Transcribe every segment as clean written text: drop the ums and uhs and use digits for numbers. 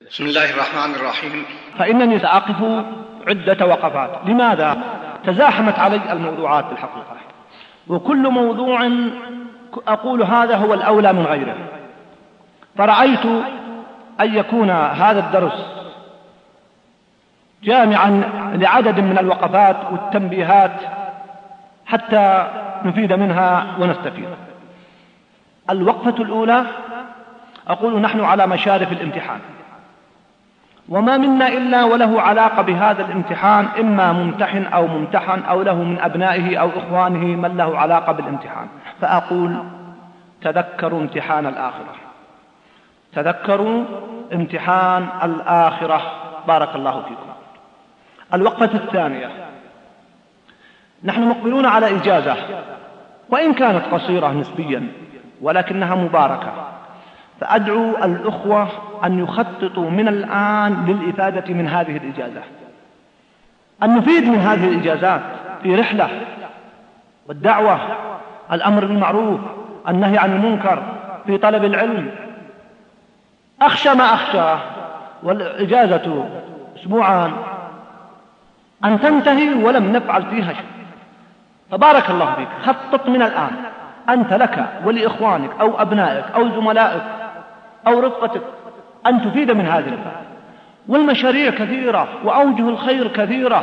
بسم الله الرحمن الرحيم. فإنني سأقف عدة وقفات. لماذا؟ تزاحمت علي الموضوعات بالحقيقة، وكل موضوع أقول هذا هو الأولى من غيره، فرأيت أن يكون هذا الدرس جامعا لعدد من الوقفات والتنبيهات حتى نفيد منها ونستفيد. الوقفة الأولى، أقول نحن على مشارف الامتحان، وما منا إلا وله علاقة بهذا الامتحان، إما ممتحن أو ممتحن أو له من أبنائه أو إخوانه من له علاقة بالامتحان. فأقول تذكروا امتحان الآخرة، تذكروا امتحان الآخرة، بارك الله فيكم. الوقفة الثانية، نحن مقبلون على إجازة وإن كانت قصيرة نسبيا ولكنها مباركة، فأدعو الأخوة أن يخططوا من الآن للإفادة من هذه الإجازة، أن نفيد من هذه الإجازات في رحلة والدعوة، الأمر بالمعروف، النهي عن المنكر، في طلب العلم. أخشى ما أخشى والإجازة أسبوعان أن تنتهي ولم نفعل فيها شيء، فبارك الله فيك. خطط من الآن أنت لك ولإخوانك أو أبنائك أو زملائك أو رفقتك أن تفيد من هذه الفائدة. والمشاريع كثيرة وأوجه الخير كثيرة.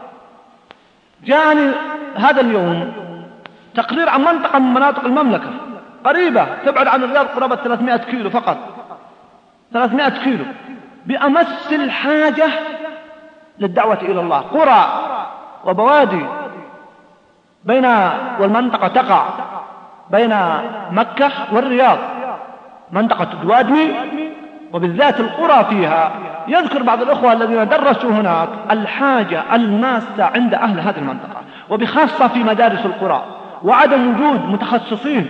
جاءني هذا اليوم تقرير عن منطقة من مناطق المملكة قريبة تبعد عن الرياض قرابة 300 كيلو فقط، 300 كيلو، بأمس الحاجة للدعوة إلى الله. قرى وبوادي بين، والمنطقة تقع بين مكة والرياض، منطقة الدوادمي، وبالذات القرى فيها. يذكر بعض الأخوة الذين درسوا هناك الحاجة الماسة عند أهل هذه المنطقة، وبخاصة في مدارس القرى، وعدم وجود متخصصين.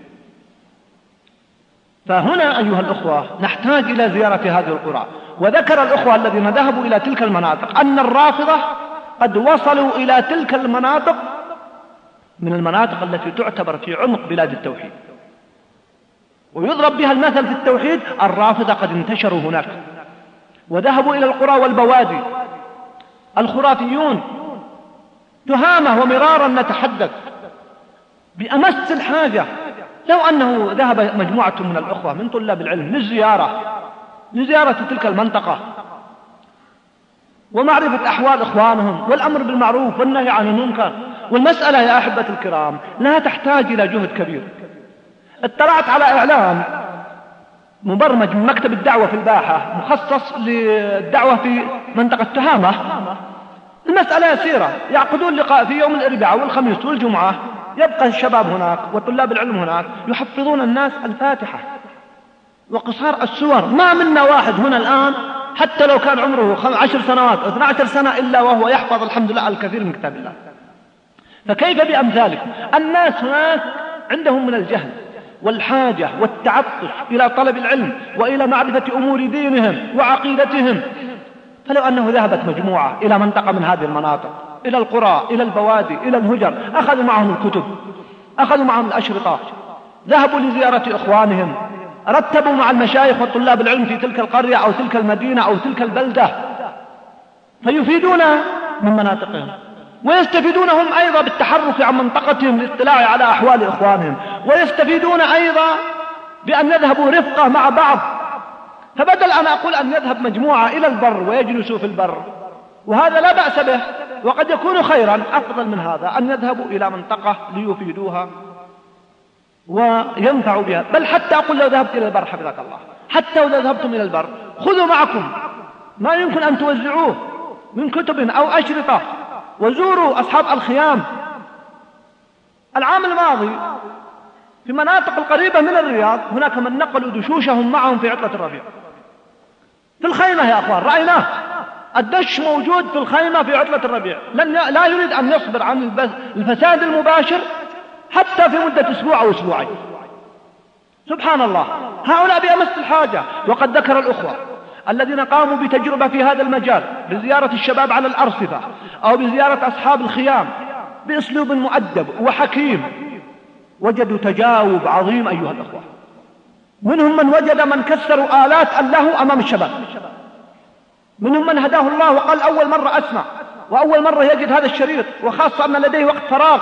فهنا أيها الأخوة نحتاج إلى زيارة هذه القرى. وذكر الأخوة الذين ذهبوا إلى تلك المناطق أن الرافضة قد وصلوا إلى تلك المناطق، من المناطق التي تعتبر في عمق بلاد التوحيد ويضرب بها المثل في التوحيد. الرافضة قد انتشروا هناك وذهبوا إلى القرى والبوادي. الخرافيون تهامة ومرارا نتحدث بأمس الحاجة. لو أنه ذهب مجموعة من الأخوة من طلاب العلم لزيارة تلك المنطقة ومعرفة أحوال إخوانهم والأمر بالمعروف والنهي عن المنكر. والمسألة يا أحبة الكرام لا تحتاج إلى جهد كبير. اطلعت على إعلان مبرمج من مكتب الدعوة في الباحة مخصص للدعوة في منطقة تهامة. المسألة يسيرة، يعقدون لقاء في يوم الأربعاء والخميس والجمعة، يبقى الشباب هناك وطلاب العلم هناك يحفظون الناس الفاتحة وقصار السور. ما منا واحد هنا الآن حتى لو كان عمره 10 سنوات أو 12 سنة إلا وهو يحفظ الحمد لله الكثير من كتاب الله. فكيف بأمثالكم؟ الناس هناك عندهم من الجهل والحاجة والتعطش إلى طلب العلم وإلى معرفة أمور دينهم وعقيدتهم. فلو أنه ذهبت مجموعة إلى منطقة من هذه المناطق، إلى القرى، إلى البوادي، إلى الهجر، أخذوا معهم الكتب، أخذوا معهم الأشرطة، ذهبوا لزيارة إخوانهم، رتبوا مع المشايخ وطلاب العلم في تلك القرية أو تلك المدينة أو تلك البلدة، فيفيدون من مناطقهم ويستفيدون هم أيضا بالتحرك عن منطقتهم للاطلاع على أحوال إخوانهم، ويستفيدون أيضا بأن يذهبوا رفقة مع بعض. فبدل أن أقول أن يذهب مجموعة إلى البر ويجلسوا في البر، وهذا لا بأس به وقد يكون خيرا، أفضل من هذا أن يذهبوا إلى منطقة ليفيدوها وينفعوا بها. بل حتى أقول لو ذهبت إلى البر حفظك الله، حتى لو ذهبتم إلى البر خذوا معكم ما يمكن أن توزعوه من كتب أو أشرطة، وزوروا أصحاب الخيام. العام الماضي في مناطق القريبة من الرياض هناك من نقلوا دشوشهم معهم في عطلة الربيع في الخيمة. يا أخوان رأيناه، الدش موجود في الخيمة في عطلة الربيع، لا يريد أن يصبر عن الفساد المباشر حتى في مدة أسبوع أو أسبوعين. سبحان الله، هؤلاء بأمس الحاجة. وقد ذكر الأخوة الذين قاموا بتجربة في هذا المجال بزيارة الشباب على الأرصفة أو بزيارة أصحاب الخيام بأسلوب مؤدب وحكيم، وجدوا تجاوب عظيم أيها الأخوة. منهم من وجد من كسروا آلات اللهو أمام الشباب، منهم من هداه الله وقال أول مرة أسمع وأول مرة يجد هذا الشريط، وخاصة أن لديه وقت فراغ.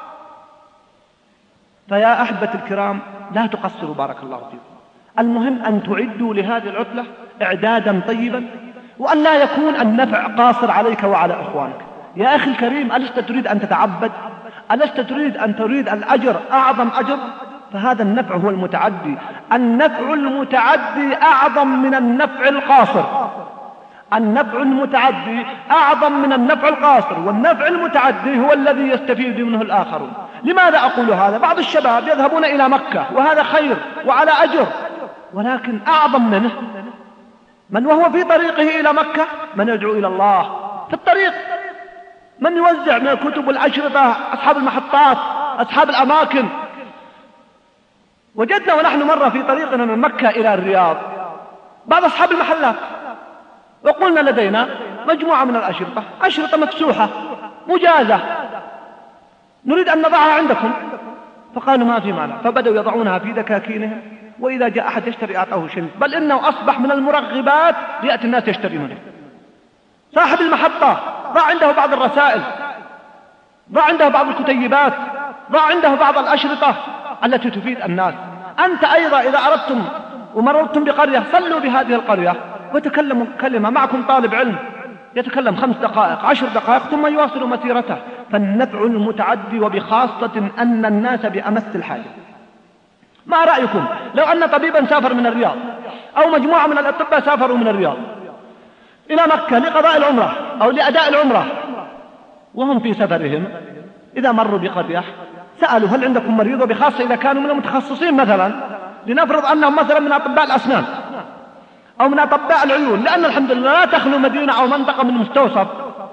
فيا أحبة الكرام لا تقصروا بارك الله فيكم. المهم أن تعدوا لهذه العطلة إعدادا طيبا، وأن لا يكون النفع قاصر عليك وعلى إخوانك. يا أخي الكريم، ألست تريد أن تتعبد؟ ألست تريد الأجر أعظم أجر؟ فهذا النفع هو المتعدي. النفع المتعدي أعظم من النفع القاصر. النفع المتعدي أعظم من النفع القاصر، والنفع المتعدي هو الذي يستفيد منه الآخرون. لماذا أقول هذا؟ بعض الشباب يذهبون إلى مكة وهذا خير وعلى أجر، ولكن أعظم منه من وهو في طريقه إلى مكة من يدعو إلى الله في الطريق، من يوزع من الكتب والأشرطة، أصحاب المحطات، أصحاب الأماكن. وجدنا ونحن مرة في طريقنا من مكة إلى الرياض بعض أصحاب المحلات، وقلنا لدينا مجموعة من الأشرطة، أشرطة مفسوحة مجازة، نريد أن نضعها عندكم. فقالوا ما في مانع، فبدأوا يضعونها في دكاكينهم، وإذا جاء أحد يشتري أعطاه شريط، بل إنه أصبح من المرغبات ليأتي الناس يشتري منه. صاحب المحطة ضع عنده بعض الرسائل، ضع عنده بعض الكتيبات، ضع عنده بعض الأشرطة التي تفيد الناس. أنت أيضا إذا أردتم ومررتم بقرية صلوا بهذه القرية وتكلموا كلمة، معكم طالب علم يتكلم 5 دقائق 10 دقائق ثم يواصل مسيرته. فالنفع المتعدي، وبخاصة أن الناس بأمس الحاجة. ما رأيكم لو أن طبيبا سافر من الرياض أو مجموعة من الأطباء سافروا من الرياض إلى مكة لقضاء العمرة أو لأداء العمرة، وهم في سفرهم إذا مروا بقرية سألوا هل عندكم مريض، وبخاصة إذا كانوا من المتخصصين، مثلا لنفرض أنهم مثلا من أطباء الأسنان أو من أطباء العيون، لأن الحمد لله لا تخلو مدينة أو منطقة من مستوصف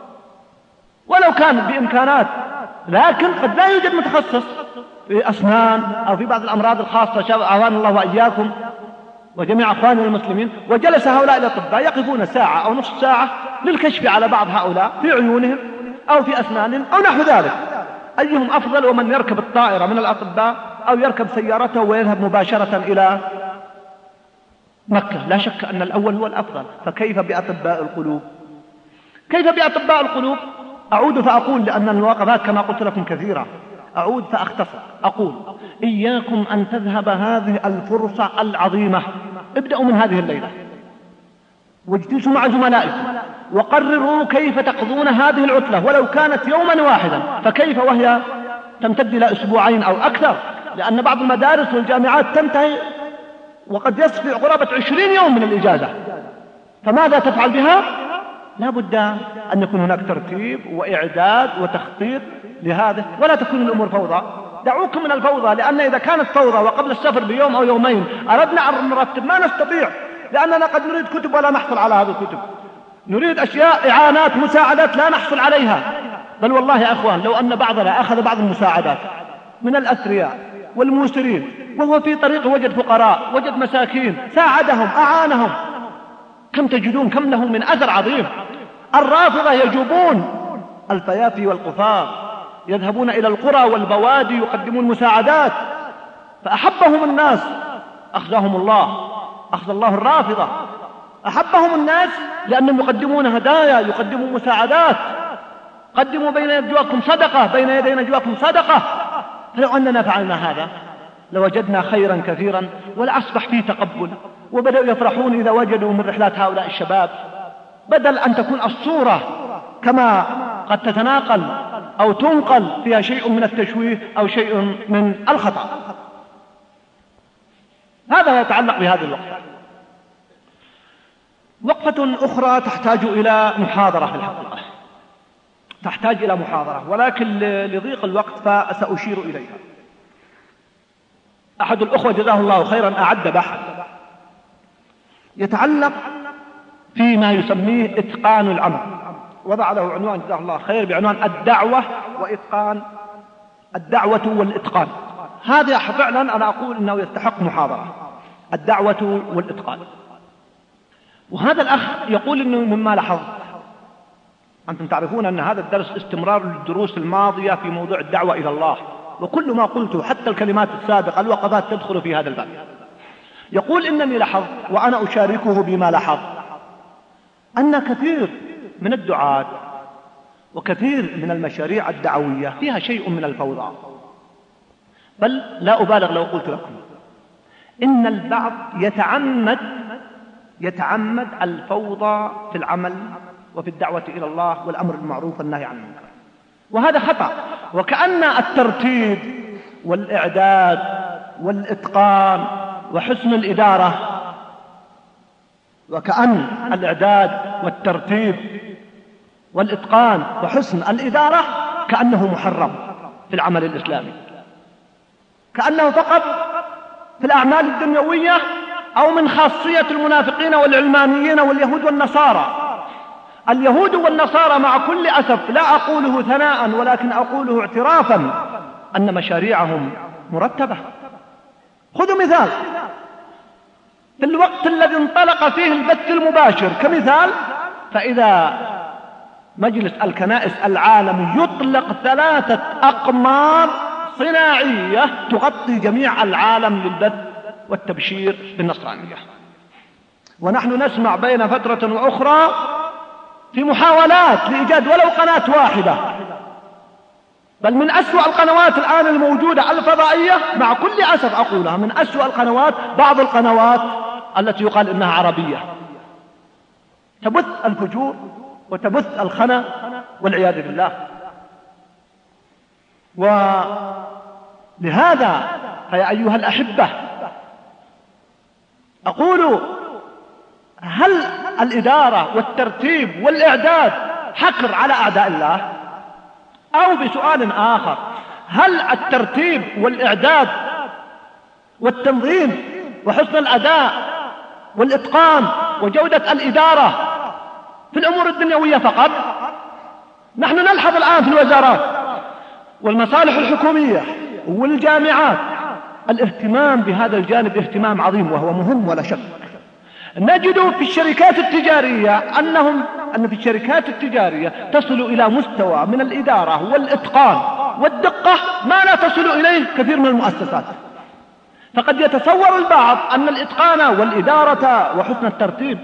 ولو كان بإمكانات، لكن قد لا يوجد متخصص في أسنان أو في بعض الأمراض الخاصة، أعوان الله وإياكم وجميع أخواننا المسلمين. وجلس هؤلاء الأطباء يقفون ساعة أو نصف ساعة للكشف على بعض هؤلاء في عيونهم أو في أسنانهم أو نحو ذلك. أيهم أفضل؟ ومن يركب الطائرة من الأطباء أو يركب سيارته ويذهب مباشرة إلى مكة؟ لا شك أن الأول هو الأفضل. فكيف بأطباء القلوب؟ كيف بأطباء القلوب؟ أعود فأقول، لأن الوقفات كما قلت لكم كثيرة، أعود فأختصر أقول إياكم أن تذهب هذه الفرصة العظيمة. ابدأوا من هذه الليلة واجلسوا مع زملائكم وقرروا كيف تقضون هذه العطلة، ولو كانت يوما واحدا، فكيف وهي تمتد إلى 2 أسبوع أو أكثر، لأن بعض المدارس والجامعات تنتهي وقد يصفي قرابة 20 يوم من الإجازة. فماذا تفعل بها؟ لا بد أن يكون هناك ترتيب وإعداد وتخطيط لهذا، ولا تكون الأمور فوضى. دعوكم من الفوضى، لأن إذا كانت فوضى وقبل السفر بيوم أو يومين أردنا أن نرتب ما نستطيع، لأننا قد نريد كتب ولا نحصل على هذه الكتب، نريد أشياء إعانات مساعدات لا نحصل عليها. بل والله يا أخوان لو أن بعضنا أخذ بعض المساعدات من الأثرياء والموسرين وهو في طريقه وجد فقراء وجد مساكين ساعدهم أعانهم، كم تجدون كم له من أثر عظيم. الرافضة يجوبون الفيافي والقفار، يذهبون إلى القرى والبوادي يقدمون مساعدات، فأحبهم الناس أخذهم الله، أخذ الله الرافضة، أحبهم الناس لأنهم يقدمون هدايا، يقدمون مساعدات. قدموا بين يديكم صدقة، بين يدي نجواكم صدقة. فلو أننا فعلنا هذا لوجدنا خيرا كثيرا، ولأصبح فيه تقبل، وبدأوا يفرحون إذا وجدوا من رحلات هؤلاء الشباب، بدل أن تكون الصورة كما قد تتناقل أو تنقل فيها شيء من التشويه أو شيء من الخطأ. هذا يتعلق بهذا الوقت. وقفة أخرى تحتاج إلى محاضرة في الحقيقة، تحتاج إلى محاضرة، ولكن لضيق الوقت فسأشير إليها. أحد الأخوة جزاه الله خيرا أعد بحث يتعلق فيما يسميه إتقان العمل، وضع له عنوان جزاه الله خير بعنوان الدعوة وإتقان، الدعوة والإتقان. هذا فعلا أنا أقول إنه يستحق محاضرة، الدعوة والإتقان. وهذا الأخ يقول إنه مما لاحظ، أنتم تعرفون أن هذا الدرس استمرار للدروس الماضية في موضوع الدعوة إلى الله، وكل ما قلته حتى الكلمات السابقة الوقفات تدخل في هذا الباب. يقول إنني لاحظت وأنا أشاركه بما لاحظت أن كثير من الدعاة وكثير من المشاريع الدعوية فيها شيء من الفوضى، بل لا أبالغ لو قلت لكم إن البعض يتعمد الفوضى في العمل وفي الدعوة إلى الله والأمر بالمعروف والنهي عن المنكر، وهذا خطأ. وكأن الترتيب والإعداد والإتقان وحسن الإدارة، وكأن الإعداد والترتيب والإتقان وحسن الإدارة كأنه محرم في العمل الإسلامي، كأنه فقط في الأعمال الدنيوية أو من خاصية المنافقين والعلمانيين واليهود والنصارى. اليهود والنصارى مع كل أسف لا أقوله ثناء ولكن أقوله اعترافا أن مشاريعهم مرتبة. خذوا مثال في الوقت الذي انطلق فيه البث المباشر كمثال، فإذا مجلس الكنائس العالمي يطلق 3 أقمار صناعية تغطي جميع العالم للبث والتبشير بالنصرانية، ونحن نسمع بين فترة وأخرى في محاولات لإيجاد ولو قناة واحدة، بل من أسوأ القنوات الآن الموجودة الفضائية، مع كل أسف أقولها، من أسوأ القنوات بعض القنوات التي يقال إنها عربية تبث الفجور وتبث الخنا والعياذ بالله. ولهذا فيا أيها الأحبة أقول: هل الإدارة والترتيب والإعداد حكر على أعداء الله؟ أو بسؤال آخر: هل الترتيب والإعداد والتنظيم وحسن الأداء والإتقان وجودة الإدارة في الأمور الدنيوية فقط؟ نحن نلحظ الآن في الوزارات والمصالح الحكومية والجامعات الاهتمام بهذا الجانب اهتمام عظيم وهو مهم ولا شك. نجد في الشركات التجارية أن في الشركات التجارية تصل إلى مستوى من الإدارة والإتقان والدقة ما لا تصل إليه كثير من المؤسسات. فقد يتصور البعض أن الإتقان والإدارة وحسن الترتيب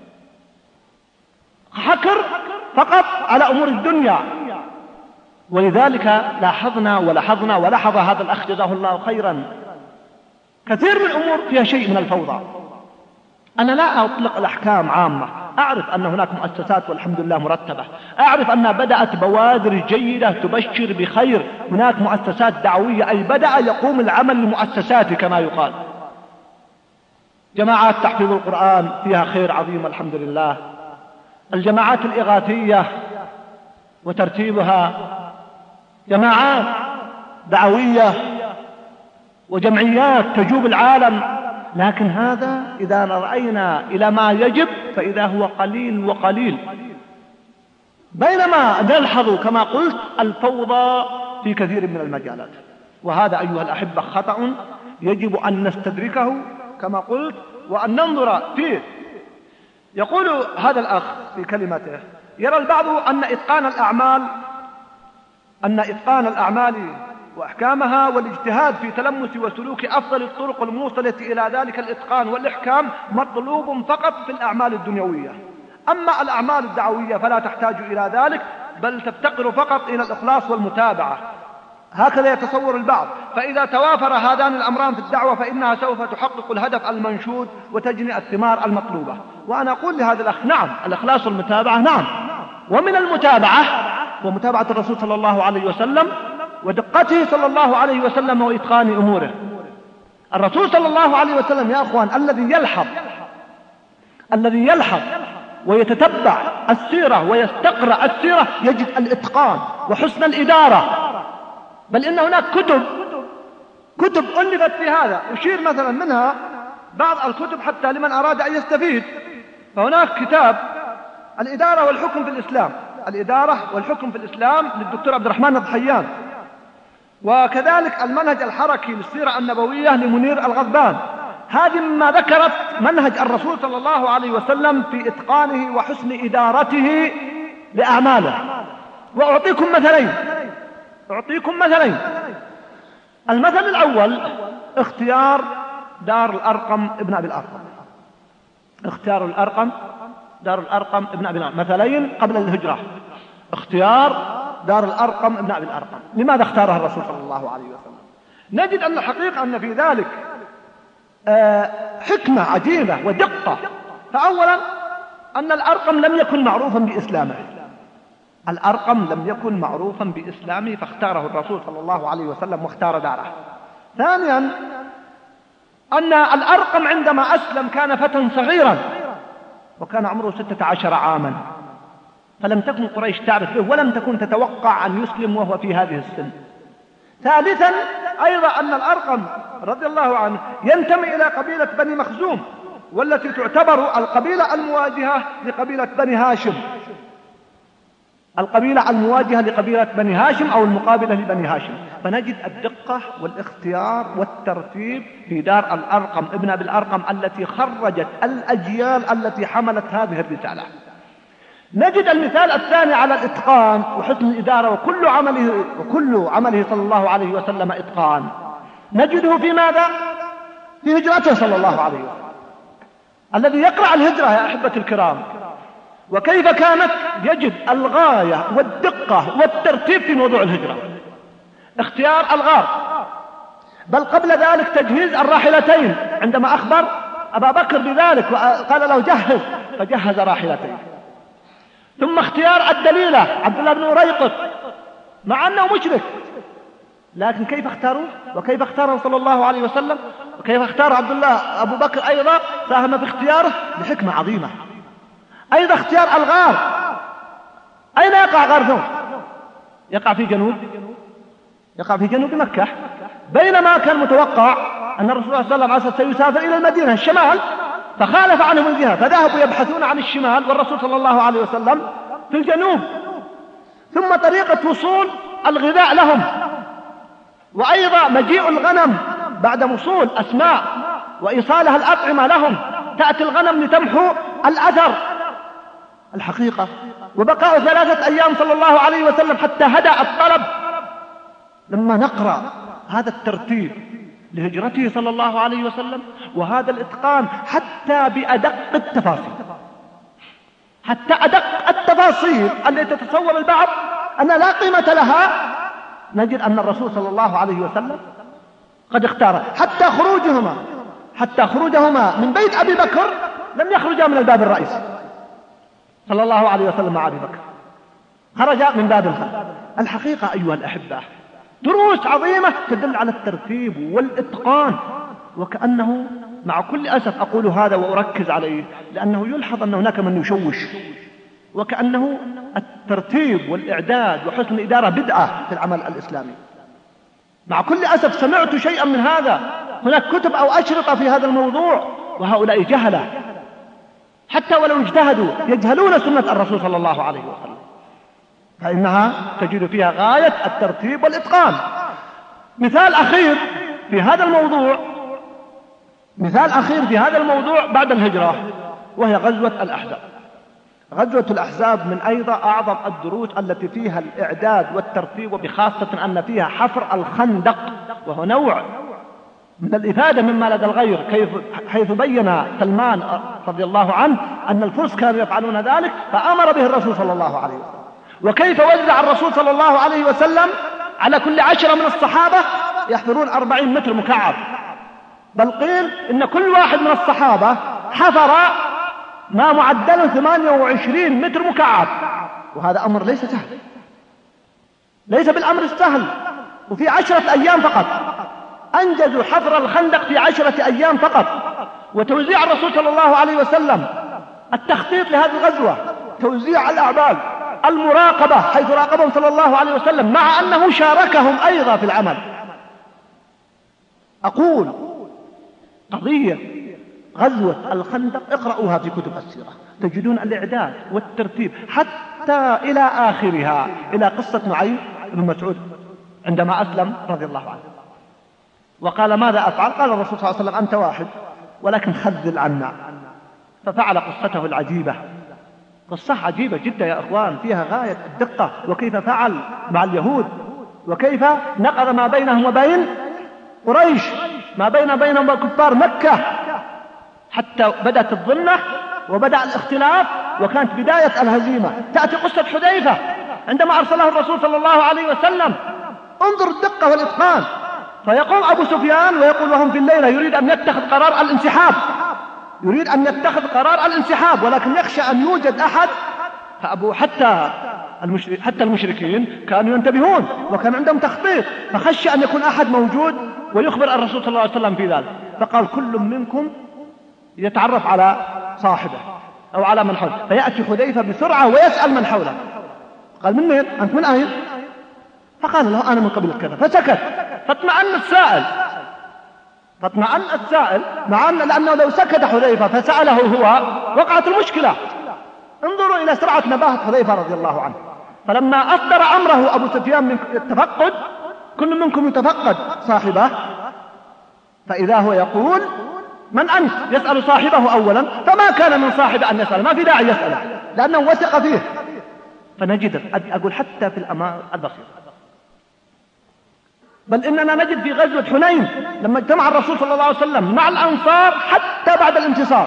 حكر فقط على أمور الدنيا، ولذلك لاحظنا ولحظ هذا الأخ جزاه الله خيرا كثير من الأمور فيها شيء من الفوضى. أنا لا أطلق الأحكام عامة، أعرف أن هناك مؤسسات والحمد لله مرتبة، أعرف أنها بدأت بوادر جيدة تبشر بخير، هناك مؤسسات دعوية أي بدأ يقوم العمل المؤسساتي كما يقال، جماعات تحفيظ القرآن فيها خير عظيم الحمد لله، الجماعات الإغاثية وترتيبها، جماعات دعوية وجمعيات تجوب العالم، لكن هذا إذا رأينا إلى ما يجب فإذا هو قليل وقليل، بينما نلحظ كما قلت الفوضى في كثير من المجالات، وهذا أيها الأحبة خطأ يجب أن نستدركه كما قلت وأن ننظر فيه. يقول هذا الأخ في كلمته: يرى البعض أن إتقان الأعمال وأحكامها والاجتهاد في تلمس وسلوك أفضل الطرق الموصلة إلى ذلك الإتقان والإحكام مطلوب فقط في الأعمال الدنيوية، أما الأعمال الدعوية فلا تحتاج إلى ذلك، بل تفتقر فقط إلى الإخلاص والمتابعة. هكذا يتصور البعض، فإذا توافر هذان الأمران في الدعوة فإنها سوف تحقق الهدف المنشود وتجني الثمار المطلوبة. وأنا أقول لهذا الأخ: نعم، الإخلاص والمتابعة نعم، ومن المتابعة ومتابعة الرسول صلى الله عليه وسلم ودقته صلى الله عليه وسلم وإتقان أموره. الرسول صلى الله عليه وسلم يا أخوان الذي يلحظ ويتتبع السيرة ويستقرأ السيرة يجد الإتقان وحسن الإدارة، بل إن هناك كتب ألفت في هذا، أشير مثلا منها بعض الكتب حتى لمن أراد أن يستفيد. فهناك كتاب الإدارة والحكم في الإسلام للدكتور عبد الرحمن الضحيان، وكذلك المنهج الحركي للسيرة النبوية لمنير الغضبان. هذه مما ذكرت منهج الرسول صلى الله عليه وسلم في إتقانه وحسن إدارته لأعماله. وأعطيكم مثلين. المثل الأول: اختيار دار الأرقم ابن أبي الأرقم. اختيار الأرقم دار الأرقم ابن أبي الأرقم، مثلين قبل الهجرة. اختيار دار الأرقم ابن أبي الأرقم، لماذا اختارها الرسول صلى الله عليه وسلم؟ نجد أن الحقيقة أن في ذلك حكمة عجيبة ودقة. فأولا أن الأرقم لم يكن معروفا بإسلامه، الأرقم لم يكن معروفا بإسلامه فاختاره الرسول صلى الله عليه وسلم واختار داره. ثانيا أن الأرقم عندما أسلم كان فتى صغيرا وكان عمره 16 عاما، فلم تكن قريش تعرف به ولم تكن تتوقع أن يسلم وهو في هذه السن. ثالثا أيضا أن الأرقم رضي الله عنه ينتمي إلى قبيلة بني مخزوم، والتي تعتبر القبيلة المواجهة لقبيلة بني هاشم، القبيلة المواجهة لقبيلة بني هاشم أو المقابلة لبني هاشم. فنجد الدقة والاختيار والترتيب في دار الأرقم ابن أبي الأرقم التي خرجت الأجيال التي حملت هذه الرسالة. نجد المثال الثاني على الإتقان وحسن الإدارة، وكل عمله صلى الله عليه وسلم إتقان، نجده في ماذا؟ في هجرته صلى الله عليه وسلم. الذي يقرأ الهجرة يا أحبة الكرام وكيف كانت يجد الغاية والدقة والترتيب في موضوع الهجرة. اختيار الغار، بل قبل ذلك تجهيز الراحلتين، عندما أخبر أبا بكر بذلك وقال له جهز فجهز راحلتين. ثم اختيار الدليلة عبد الله بن أريقط مع أنه مشرك، لكن كيف اختاروه وكيف اختاره صلى الله عليه وسلم وكيف اختار عبد الله أبو بكر أيضا ساهم في اختياره بحكمة عظيمة. أيضا اختيار الغار، أين يقع غار ثور؟ يقع في جنوب مكة، بينما كان متوقع أن الرسول صلى الله عليه وسلم سيسافر إلى المدينة الشمال فخالف عنهم الجهة، فذهبوا يبحثون عن الشمال والرسول صلى الله عليه وسلم في الجنوب. ثم طريقة وصول الغذاء لهم، وأيضا مجيء الغنم بعد وصول أسماء وإيصالها الأطعمة لهم، تأتي الغنم لتمحو الأثر الحقيقة، وبقاء 3 أيام صلى الله عليه وسلم حتى هدأ الطلب. لما نقرأ هذا الترتيب لهجرته صلى الله عليه وسلم وهذا الإتقان حتى بأدق التفاصيل، حتى أدق التفاصيل التي تتصور البعض أن لا قيمة لها، نجد أن الرسول صلى الله عليه وسلم قد اختار حتى خروجهما من بيت أبي بكر لم يخرجا من الباب الرئيسي صلى الله عليه وسلم مع أبي بكر، خرج من باب الخلف. الحقيقة أيها الأحبة دروس عظيمة تدل على الترتيب والإتقان، وكأنه مع كل أسف أقول هذا وأركز عليه لأنه يلحظ أن هناك من يشوش، وكأنه الترتيب والإعداد وحسن الإدارة بدعة في العمل الإسلامي. مع كل أسف سمعت شيئا من هذا، هناك كتب أو أشرطة في هذا الموضوع وهؤلاء جهلة، حتى ولو اجتهدوا يجهلون سنة الرسول صلى الله عليه وسلم، فإنها تجد فيها غاية الترتيب والإتقان. مثال أخير في هذا الموضوع بعد الهجرة وهي غزوة الأحزاب. غزوة الأحزاب من أيضا أعظم الدروس التي فيها الإعداد والترتيب، وبخاصة أن فيها حفر الخندق، وهو نوع من الإفادة مما لدى الغير، حيث بين سلمان رضي الله عنه أن الفرس كانوا يفعلون ذلك فأمر به الرسول صلى الله عليه وسلم، وكيف وزع الرسول صلى الله عليه وسلم على كل 10 من الصحابة يحفرون 40 متر مكعب، بل قيل إن كل واحد من الصحابة حفر ما معدله 28 متر مكعب، وهذا أمر ليس سهل، ليس بالأمر السهل. وفي 10 أيام فقط أنجزوا حفر الخندق في 10 أيام فقط. وتوزيع الرسول صلى الله عليه وسلم التخطيط لهذه الغزوة، توزيع الأعمال، المراقبة حيث راقبهم صلى الله عليه وسلم مع أنه شاركهم أيضا في العمل. أقول قضية غزوة الخندق اقرأوها في كتب السيرة، تجدون الإعداد والترتيب حتى إلى آخرها، إلى قصة نعيم بن مسعود عندما أسلم رضي الله عنه وقال ماذا أفعل؟ قال الرسول صلى الله عليه وسلم أنت واحد ولكن خذل عنا، ففعل قصته العجيبة، قصة عجيبة جدا يا أخوان، فيها غاية الدقة، وكيف فعل مع اليهود، وكيف نقض ما بينهم وبين قريش، ما بين كفار مكة حتى بدأت الظلمة وبدأ الاختلاف وكانت بداية الهزيمة. تأتي قصة حذيفة عندما أرسله الرسول صلى الله عليه وسلم. انظر الدقة والإتقان. فيقوم أبو سفيان ويقول وهم في الليلة يريد أن يتخذ قرار الانسحاب ولكن يخشى أن يوجد أحد. حتى المشركين كانوا ينتبهون وكان عندهم تخطيط، فخشى أن يكون أحد موجود ويخبر الرسول صلى الله عليه وسلم في ذلك. فقال كل منكم يتعرف على صاحبه أو على من حوله. فيأتي حذيفة بسرعة ويسأل من حوله. قال من وين؟ أنت من أين؟ فقال له أنا من قبيلة كذا. فسكت. فاطمأن السائل مع أن لأنه لو سكت حذيفة فسأله هو وقعت المشكلة. انظروا إلى سرعة نباهة حذيفة رضي الله عنه. فلما أصدر أمره أبو سفيان من التفقد، كل منكم يتفقد صاحبه، فإذا هو يقول من أنت؟ يسأل صاحبه أولا، فما كان من صاحب أن يسأل، ما في داعي يسأله لأنه وثق فيه. فنجد أقول حتى في الأمر البسيط، بل إننا نجد في غزوة حنين لما اجتمع الرسول صلى الله عليه وسلم مع الأنصار حتى بعد الانتصار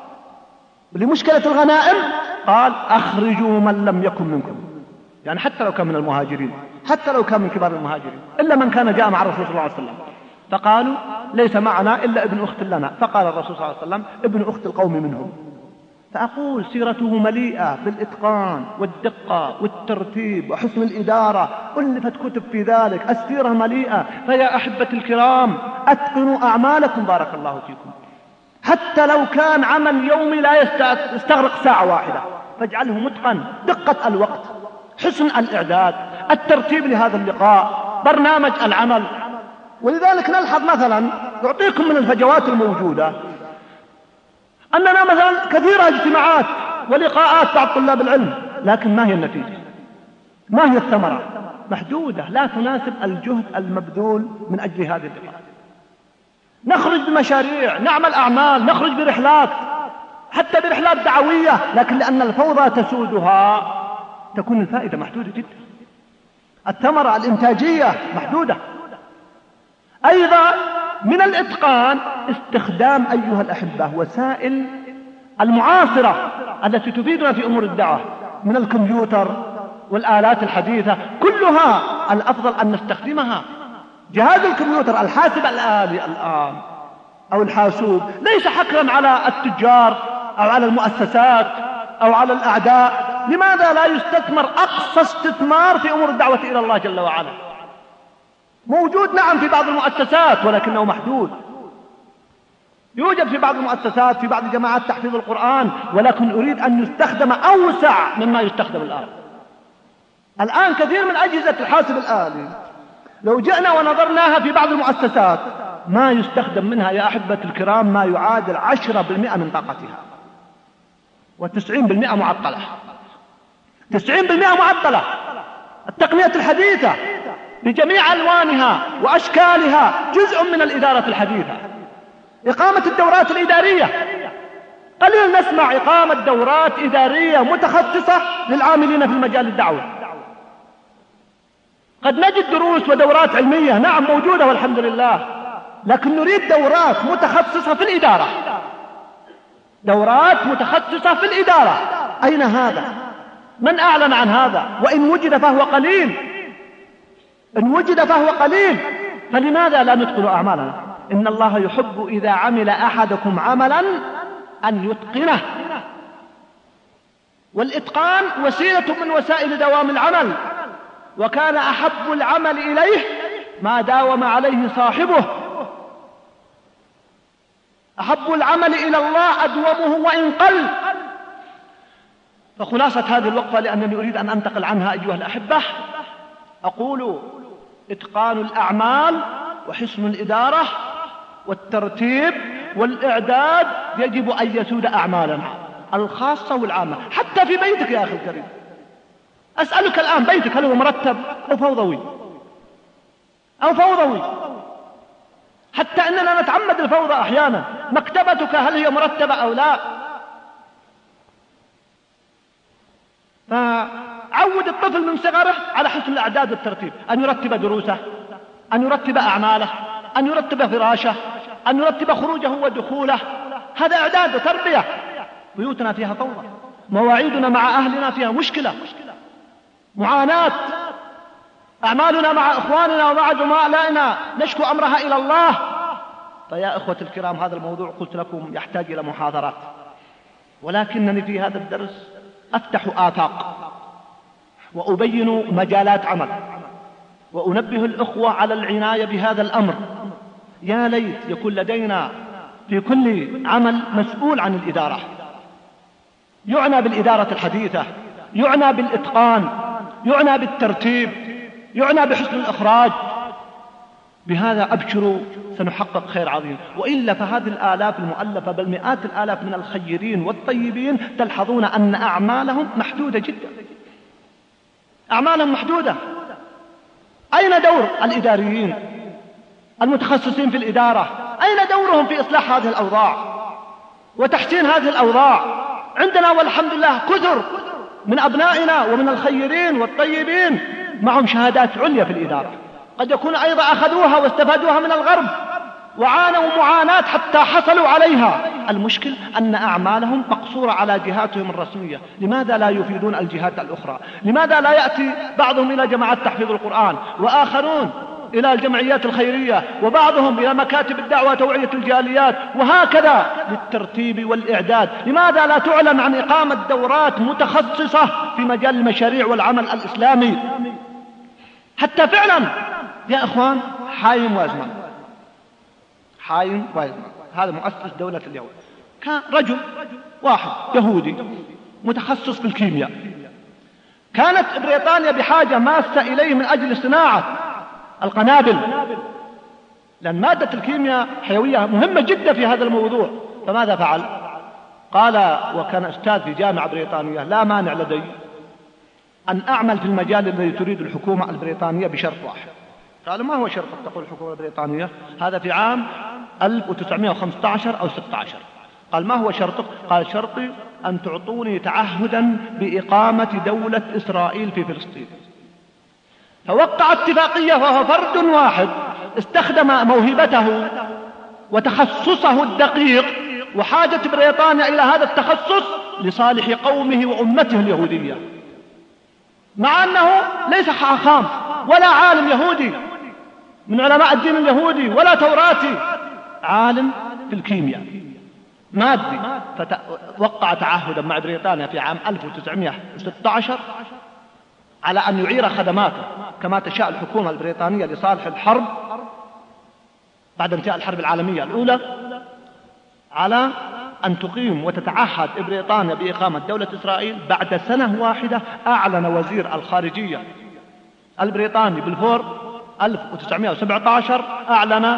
لمشكلة الغنائم، قال أخرجوا من لم يكن منكم، يعني حتى لو كان من المهاجرين، حتى لو كان من كبار المهاجرين، إلا من كان جاء مع الرسول صلى الله عليه وسلم. فقالوا ليس معنا إلا ابن أخت لنا. فقال الرسول صلى الله عليه وسلم ابن أخت القوم منهم. فأقول سيرته مليئة بالإتقان والدقة والترتيب وحسن الإدارة، ألفت كتب في ذلك، السيرة مليئة. فيا أحبة الكرام أتقنوا أعمالكم بارك الله فيكم، حتى لو كان عمل يومي لا يستغرق ساعة واحدة فاجعله متقن. دقة الوقت، حسن الإعداد، الترتيب لهذا اللقاء، برنامج العمل. ولذلك نلحظ مثلا، أعطيكم من الفجوات الموجودة، أننا مثلا كثيرة اجتماعات ولقاءات بعض طلاب العلم، لكن ما هي النتيجة؟ ما هي الثمرة؟ محدودة، لا تناسب الجهد المبذول من أجل هذه اللقاءات. نخرج بمشاريع، نعمل أعمال، نخرج برحلات، حتى برحلات دعوية، لكن لأن الفوضى تسودها تكون الفائدة محدودة جدا، الثمرة الإنتاجية محدودة. أيضا من الإتقان استخدام أيها الأحبة وسائل المعاصرة التي تفيدنا في أمور الدعوة من الكمبيوتر والآلات الحديثة، كلها الأفضل أن نستخدمها. جهاز الكمبيوتر، الحاسب الآلي الآن أو الحاسوب، ليس حكرا على التجار أو على المؤسسات أو على الأعداء. لماذا لا يستثمر أقصى استثمار في أمور الدعوة إلى الله جل وعلا؟ موجود نعم في بعض المؤسسات ولكنه محدود. يوجد في بعض المؤسسات، في بعض جماعات تحفيظ القرآن، ولكن أريد أن يستخدم أوسع مما يستخدم الآن. الآن كثير من أجهزة الحاسب الآلي لو جئنا ونظرناها في بعض المؤسسات ما يستخدم منها يا أحبة الكرام ما يعادل 10% من طاقتها، و90% معطلة. 90% معطلة. التقنية الحديثة بجميع ألوانها وأشكالها جزء من الإدارة الحديثة. إقامة الدورات الإدارية، قليل نسمع إقامة دورات إدارية متخصصة للعاملين في المجال الدعوي. قد نجد دروس ودورات علمية نعم موجودة والحمد لله، لكن نريد دورات متخصصة في الإدارة. دورات متخصصة في الإدارة، أين هذا؟ من أعلن عن هذا؟ وإن وجد فهو قليل، إن وجد فهو قليل. فلماذا لا ندخل أعمالنا؟ إن الله يحب إذا عمل أحدكم عملا أن يتقنه. والإتقان وسيلة من وسائل دوام العمل، وكان أحب العمل إليه ما داوم عليه صاحبه. أحب العمل إلى الله أدومه وإن قل. فخلاصة هذه الوقفة، لأنني أريد أن أنتقل عنها أيها الأحبة، أقول إتقان الأعمال وحسن الإدارة والترتيب والإعداد يجب أن يسود أعمالنا الخاصة والعامة، حتى في بيتك يا أخي الكريم. أسألك الآن، بيتك هل هو مرتب أو فوضوي؟ أو فوضوي؟ حتى أننا نتعمد الفوضى أحيانا. مكتبتك هل هي مرتبة أو لا؟ فعود الطفل من صغره على حسن الإعداد والترتيب، أن يرتب دروسه، أن يرتب أعماله، أن يرتب فراشه، أن يرتب خروجه ودخوله. هذا إعداد وتربية. بيوتنا فيها فوضى، مواعيدنا مع أهلنا فيها مشكلة، معاناة. أعمالنا مع إخواننا ومع زملائنا نشكو أمرها إلى الله. فيا إخوة الكرام، هذا الموضوع قلت لكم يحتاج إلى محاضرات، ولكنني في هذا الدرس أفتح آفاق وأبين مجالات عمل، وأنبه الأخوة على العناية بهذا الأمر. يا ليت يكون لدينا في كل عمل مسؤول عن الإدارة، يعنى بالإدارة الحديثة، يعنى بالإتقان، يعنى بالترتيب، يعنى بحسن الإخراج. بهذا أبشروا سنحقق خير عظيم. وإلا فهذه الآلاف المؤلفة بل مئات الآلاف من الخيرين والطيبين تلحظون أن أعمالهم محدودة جدا، أعمالهم محدودة. أين دور الإداريين المتخصصين في الإدارة؟ أين دورهم في إصلاح هذه الأوضاع وتحسين هذه الأوضاع؟ عندنا والحمد لله كثر من أبنائنا ومن الخيرين والطيبين معهم شهادات عليا في الإدارة، قد يكون أيضا أخذوها واستفادوها من الغرب وعانوا معاناة حتى حصلوا عليها. المشكل أن أعمالهم مقصورة على جهاتهم الرسمية. لماذا لا يفيدون الجهات الأخرى؟ لماذا لا يأتي بعضهم إلى جماعات تحفيظ القرآن، وآخرون إلى الجمعيات الخيرية، وبعضهم إلى مكاتب الدعوة وتوعية الجاليات، وهكذا للترتيب والإعداد؟ لماذا لا تعلن عن إقامة دورات متخصصة في مجال المشاريع والعمل الإسلامي؟ حتى فعلا يا إخوان، حايم وازمان هذا مؤسس دولة اليهود، كان رجل واحد يهودي متخصص في الكيمياء. كانت بريطانيا بحاجة ماسة إليه من أجل صناعة القنابل، لأن مادة الكيمياء حيوية مهمة جدا في هذا الموضوع. فماذا فعل؟ قال، وكان أستاذ في جامعة بريطانية: لا مانع لدي أن أعمل في المجال الذي تريد الحكومة البريطانية بشرط واحد. قالوا: ما هو شرطك تقول الحكومة البريطانية؟ هذا في عام 1915 أو 16. قال: ما هو شرطك؟ قال: شرطي أن تعطوني تعهدا بإقامة دولة إسرائيل في فلسطين. فوقع اتفاقية، وهو فرد واحد استخدم موهبته وتخصصه الدقيق وحاجة بريطانيا إلى هذا التخصص لصالح قومه وأمته اليهودية، مع أنه ليس خام ولا عالم يهودي من علماء الدين اليهودي ولا توراتي، عالم في الكيمياء مادي. فوقع تعهدا مع بريطانيا في عام 1916 على أن يعير خدماته كما تشاء الحكومة البريطانية لصالح الحرب بعد انتهاء الحرب العالمية الأولى، على أن تقيم وتتعهد بريطانيا بإقامة دولة إسرائيل. بعد سنة واحدة أعلن وزير الخارجية البريطاني بلفور 1917 أعلن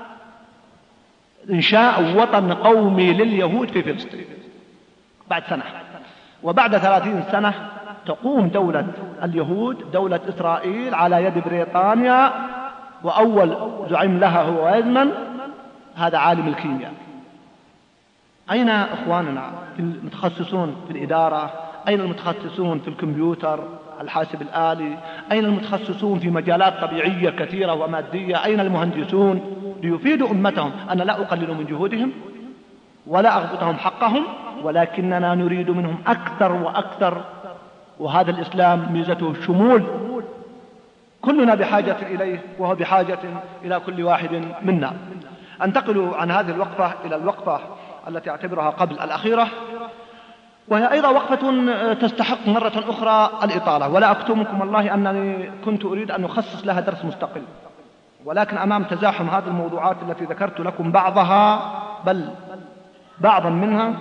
إنشاء وطن قومي لليهود في فلسطين بعد سنة. وبعد 30 سنة تقوم دولة اليهود، دولة إسرائيل، على يد بريطانيا، وأول زعيم لها هو وايزمان، هذا عالم الكيمياء. أين أخواننا المتخصصون في الإدارة؟ أين المتخصصون في الكمبيوتر الحاسب الآلي؟ أين المتخصصون في مجالات طبيعية كثيرة ومادية؟ أين المهندسون ليفيدوا أمتهم؟ أنا لا أقلل من جهودهم ولا أغبطهم حقهم، ولكننا نريد منهم أكثر وأكثر. وهذا الإسلام ميزته الشمول، كلنا بحاجة إليه وهو بحاجة إلى كل واحد منا. أنتقل عن هذه الوقفة إلى الوقفة التي أعتبرها قبل الأخيرة، وهي أيضا وقفة تستحق مرة أخرى الإطالة. ولا أكتمكم الله أنني كنت أريد أن أخصص لها درس مستقل، ولكن أمام تزاحم هذه الموضوعات التي ذكرت لكم بعضها بل بعضا منها،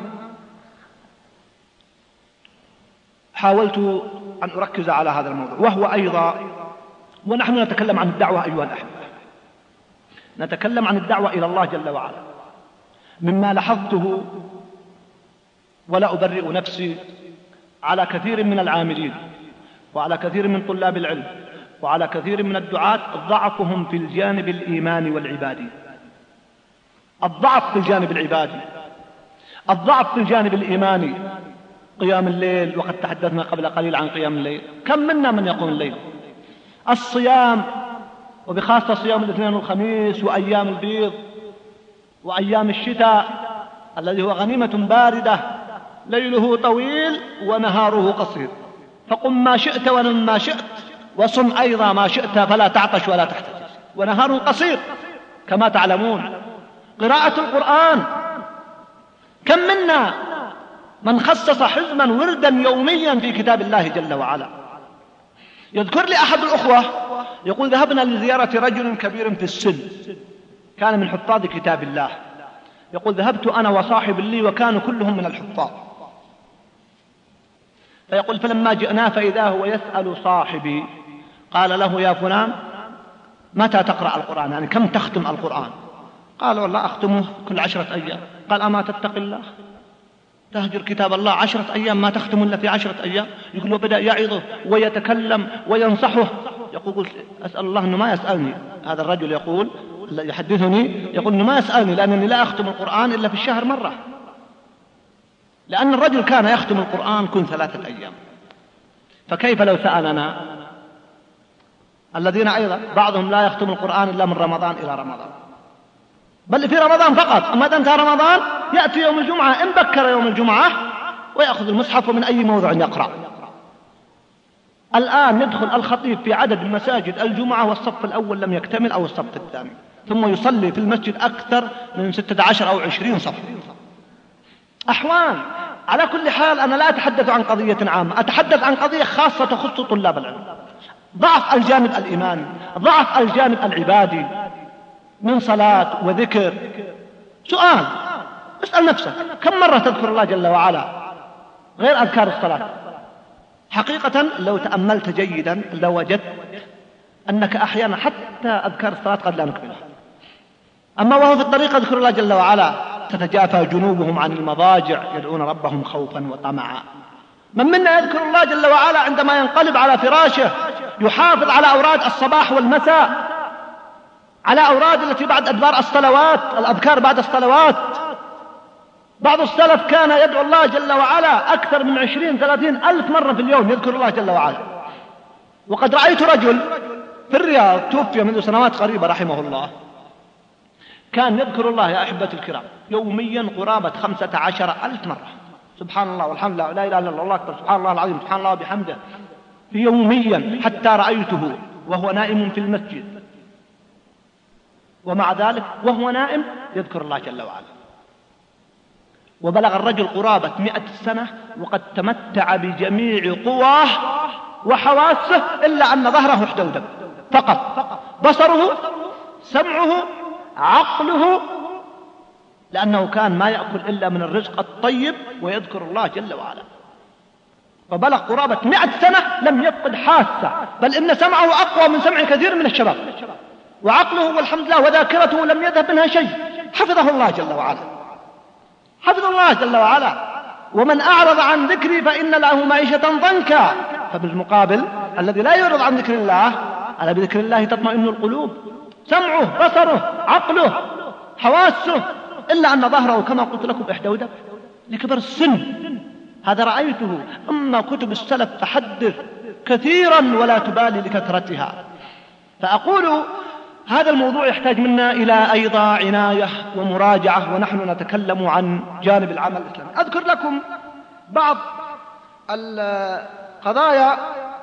حاولت أن أركز على هذا الموضوع، وهو أيضا، ونحن نتكلم عن الدعوة أيها الأحبة، نتكلم عن الدعوة إلى الله جل وعلا. مما لاحظته، ولا أبرئ نفسي، على كثير من العاملين وعلى كثير من طلاب العلم وعلى كثير من الدعاة ضعفهم في الجانب الإيماني والعبادي. الضعف في الجانب العبادي، الضعف في الجانب الإيماني. قيام الليل، وقد تحدثنا قبل قليل عن قيام الليل، كم منا من يقوم الليل؟ الصيام وبخاصة صيام الاثنين والخميس وأيام البيض وأيام الشتاء الذي هو غنيمة باردة ليله طويل ونهاره قصير، فقم ما شئت ونم ما شئت وصم أيضا ما شئت فلا تعطش ولا تحتاج، ونهاره قصير كما تعلمون. قراءة القرآن، كم منا من خصص حزما وردا يوميا في كتاب الله جل وعلا. يذكر لي أحد الأخوة يقول ذهبنا لزيارة رجل كبير في السن كان من حفاظ كتاب الله، يقول ذهبت أنا وصاحب لي وكانوا كلهم من الحفاظ، فيقول فلما جئنا فإذا هو يسأل صاحبي قال له يا فلان متى تقرأ القرآن، يعني كم تختم القرآن؟ قال والله أختمه كل 10 أيام. قال أما تتق الله تهجر كتاب الله 10 أيام ما تختم إلا في 10 أيام؟ يقول وبدأ يعظه ويتكلم وينصحه. يقول أسأل الله أنه ما يسألني، هذا الرجل يقول يحدثني يقول أنه ما يسألني لأنني لا أختم القرآن إلا في الشهر مرة، لأن الرجل كان يختم القرآن كل 3 أيام. فكيف لو سألنا الذين أيضا بعضهم لا يختم القرآن إلا من رمضان إلى رمضان، بل في رمضان فقط، أما إذا انتهى رمضان يأتي يوم الجمعة إن بكر يوم الجمعة ويأخذ المصحف ومن أي موضع يقرأ. الآن يدخل الخطيب في عدد مساجد الجمعة والصف الأول لم يكتمل أو الصف الثاني، ثم يصلي في المسجد أكثر من 16 أو 20 صف. أحوال. على كل حال أنا لا أتحدث عن قضية عامة، أتحدث عن قضية خاصة تخص طلاب العلم. ضعف الجانب الإيماني، ضعف الجانب العبادي من صلاة وذكر. سؤال اسأل نفسك كم مرة تذكر الله جل وعلا غير أذكار الصلاة؟ حقيقة لو تأملت جيدا لوجدت أنك أحيانا حتى أذكار الصلاة قد لا نكملها. أما وهو في الطريق يذكر الله جل وعلا تتجافى جنوبهم عن المضاجع يدعون ربهم خوفا وطمعا. من منا يذكر الله جل وعلا عندما ينقلب على فراشه يحافظ على أوراد الصباح والمساء، على أوراد التي بعد أدبار الصلوات، الأذكار بعد الصلوات. بعض السلف كان يدعو الله جل وعلا أكثر من 20-30 ألف مرة في اليوم يذكر الله جل وعلا. وقد رأيت رجل في الرياض توفي منذ سنوات قريبة رحمه الله، كان يذكر الله يا أحبة الكرام يوميا قرابة 15 ألف مرة، سبحان الله والحمد لله لا إله إلا الله أكبر سبحان الله العظيم سبحان الله بحمده يوميا، حتى رأيته وهو نائم في المسجد ومع ذلك وهو نائم يذكر الله جل وعلا. وبلغ الرجل قرابة 100 سنة وقد تمتع بجميع قواه وحواسه إلا أن ظهره احدودب فقط، بصره سمعه عقله، لأنه كان ما يأكل إلا من الرزق الطيب ويذكر الله جل وعلا. فبلغ قرابة 100 سنة لم يفقد حاسة، بل إن سمعه أقوى من سمع كثير من الشباب، وعقله والحمد لله وذاكرته لم يذهب منها شيء، حفظه الله جل وعلا، حفظ الله جل وعلا. ومن أعرض عن ذكري فإن له معيشة ضنكا. فبالمقابل الذي لا يعرض عن ذكر الله ألا بذكر الله تطمئن القلوب، سمعه بصره عقله حواسه، إلا أن ظهره كما قلت لكم احدودب لكبر السن. هذا رأيته. أما كتب السلف فحدث كثيرا ولا تبالي لكثرتها. فأقول هذا الموضوع يحتاج منا إلى أيضا عناية ومراجعة، ونحن نتكلم عن جانب العمل الإسلامي. أذكر لكم بعض القضايا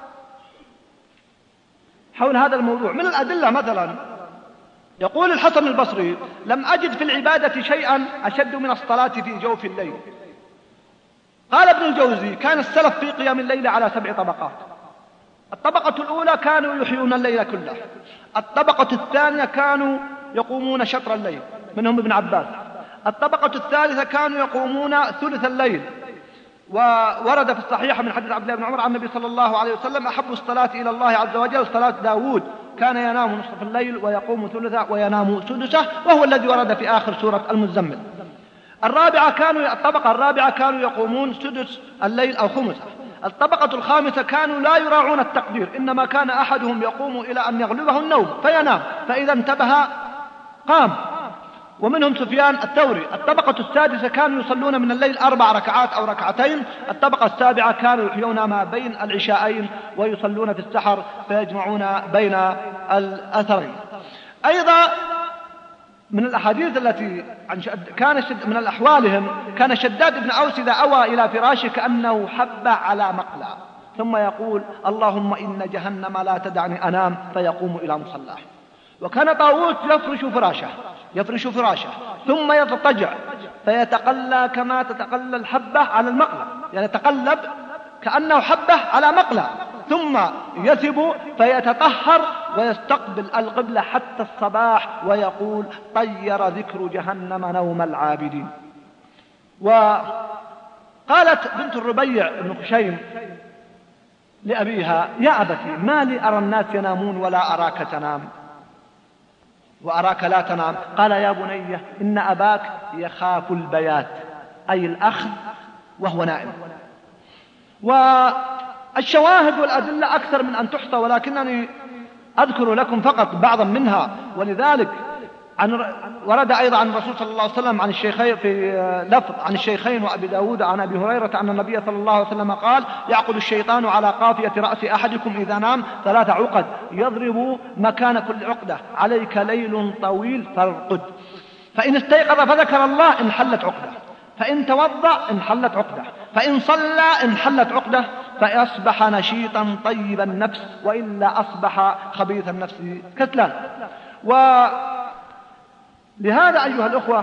حول هذا الموضوع. من الأدلة مثلا يقول الحسن البصري لم أجد في العبادة شيئا أشد من الصلاة في جوف الليل. قال ابن الجوزي كان السلف في قيام الليل على 7 طبقات. الطبقة الأولى كانوا يحيون الليل كله، الطبقة الثانية كانوا يقومون شطر الليل منهم ابن عباس، الطبقة الثالثة كانوا يقومون ثلث الليل. وورد في الصحيح من حديث عبد الله بن عمر عن النبي صلى الله عليه وسلم أحب الصلاة إلى الله عز وجل صلاة داود كان ينام نصف الليل ويقوم ثلثه وينام سدسه، وهو الذي ورد في آخر سورة المزمل. الطبقة الرابعة كانوا يقومون سدس الليل أو خمسه. الطبقة الخامسة كانوا لا يراعون التقدير، إنما كان أحدهم يقوم إلى أن يغلبه النوم فينام، فإذا انتبه قام. ومنهم سفيان الثوري. الطبقة السادسة كانوا يصلون من الليل 4 ركعات أو ركعتين. الطبقة السابعة كانوا يحيون ما بين العشاءين ويصلون في السحر فيجمعون بين الأثرين. أيضا من الأحاديث التي كان من الأحوالهم كان شداد بن أوس إذا أوى إلى فراشه كأنه حب على مقلى ثم يقول اللهم إن جهنم لا تدعني أنام فيقوم إلى مصلاه. وكان طاووس يفرش فراشه ثم يتطجع فيتقلى كما تتقلى الحبة على المقلى، يعني يتقلب كأنه حبة على مقلى، ثم يثب فيتطهر ويستقبل القبلة حتى الصباح ويقول طير ذكر جهنم نوم العابدين. وقالت بنت الربيع بن خشيم لأبيها يا أبتي ما لي أرى الناس ينامون ولا أراك تنام وأراك لا تنام؟ قال يا بني إن أباك يخاف البيات، أي الأخذ وهو نائم. والشواهد والأدلة أكثر من أن تحصى، ولكنني أذكر لكم فقط بعضا منها. ولذلك ورد أيضا عن الرسول صلى الله عليه وسلم عن الشيخين في لفظ عن الشيخين وأبي داود عن أبي هريرة أن النبي صلى الله عليه وسلم قال يعقد الشيطان على قافية رأس أحدكم إذا نام 3 عقد يضرب مكان كل عقدة عليك ليل طويل فارقد، فإن استيقظ فذكر الله انحلت عقدة، فإن توضأ انحلت عقدة، فإن صلى انحلت عقدة، فأصبح نشيطا طيب النفس وإلا أصبح خبيث النفس كسلان. لهذا أيها الأخوة